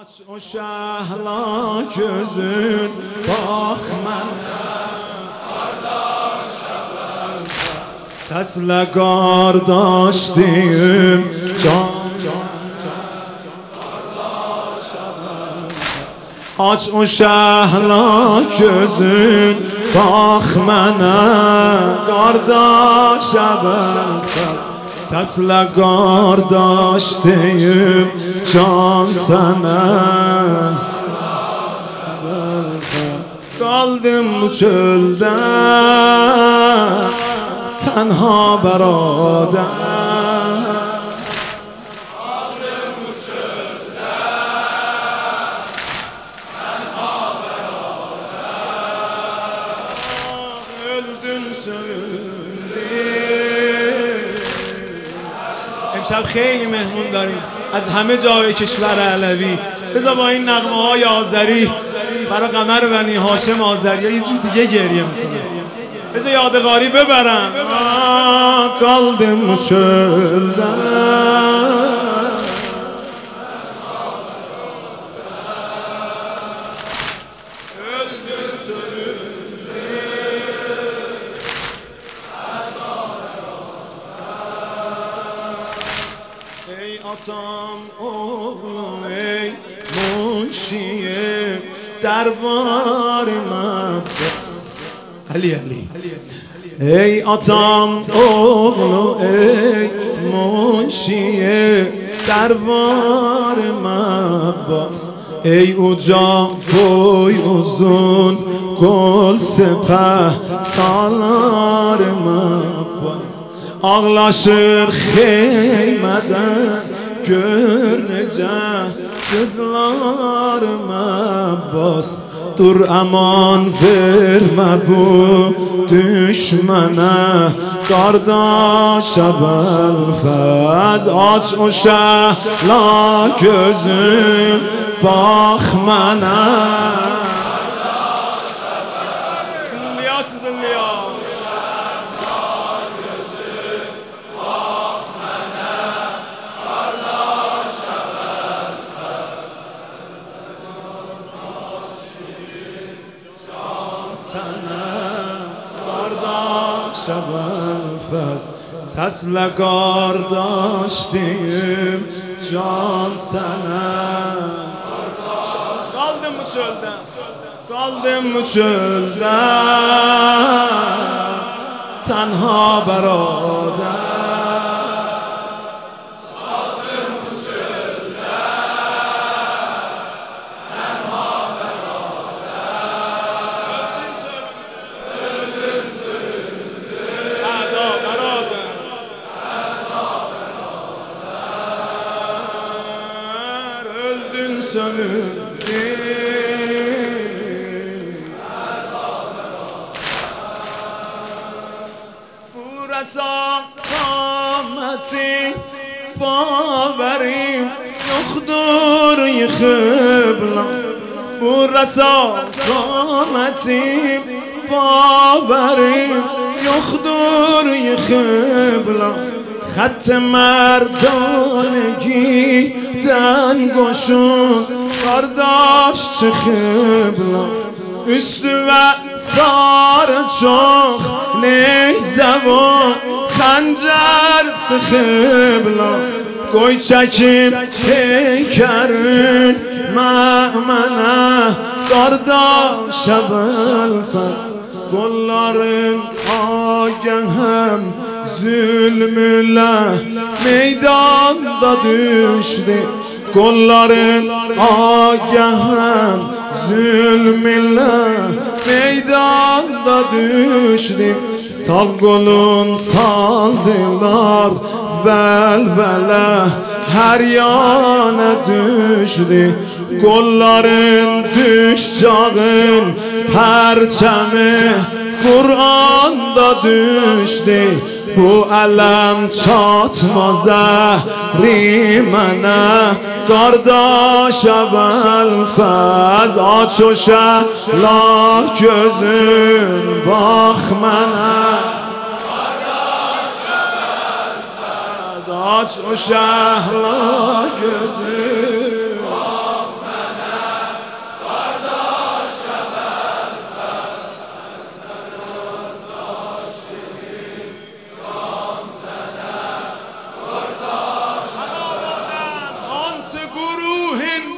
Aç o şehla gözün bak mənə Səslə qardaş deyim can Aç o şehla gözün bak mənə Qardaş əbəlfər Səslə qardaş deyim can sənə Qaldım bu çöldə tənha bəradə Qaldım bu çöldə tənha bəradə Öldün söndün امشب خیلی مهمون داریم از همه جای کشور علوی بذار با این نغمه های آذری برای قمر بنی هاشم آذری یه چیز دیگه گریه میکنه بذار یادگاری ببرم قلبم çölde Ey atam oğlum ey munşiye derbarıma Ali Ey atam oğlu ey munşiye derbarıma bas Ey uca boy uzun kol sepeh salarıma bas Ağlaşır xeymədən gör necə qızlarıma bas Dur aman vermə bu düşmənə Qardaş əbəlfəz Aç o şəhla gözün bax mənə Sızınlıya sızınlıya Şəbəlfəz Səslə qardaş deyim can sənə Qaldım bu çöldə Qaldım bu çöldə Tənha bəradə Bu rəsaqaməti baverim yoxdur yıxıbla Bu rəsaqaməti baverim yoxdur yıxıbla Xətt mərdanəgidən qoşun Qardaş çıxıbla Üstü və sarı çox neyzə və xəncər sıxıbla Qoy çəkim heykərin mənə Qardaş əbəlfəz Qolların agəhəm zulmülə meydanda düşdü Qolların agəhəm zulmülə meydanda düşdü Sağ qolun saldılar vəlvələ hər yana düşdü Qolların düşcağın pərçəmi Qur'anda düşdü Bu ələm çatmaz əhrimənə Qardaş əbəlfəz Aç o şəhla gözün bax mənə Qardaş əbəlfəz Aç o şəhla gözün bax mənə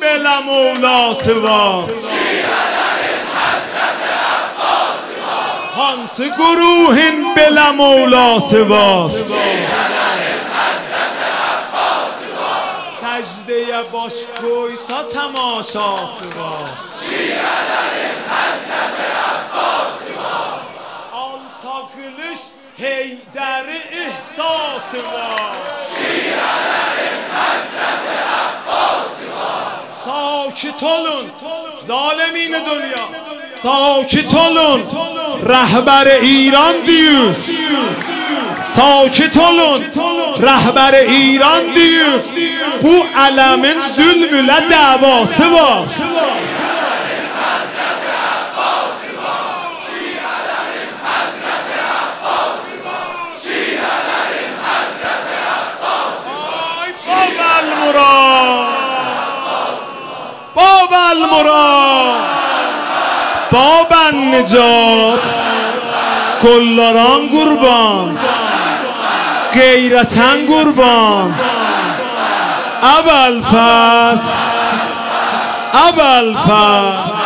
بلا مولا سوا هانس گروه بلا مولا سوا سجده باش کویسا تماشا سوا آن ساکلش هیدر احساس var ساکت olun ظالمین دنیا ساکت olun رهبر ایران دیوز ساکت olun رهبر ایران دیوز bu ələmin zülm ilə davası var باب المراد باب النجات گلداران قربان غیرتن قربان ابوالفضل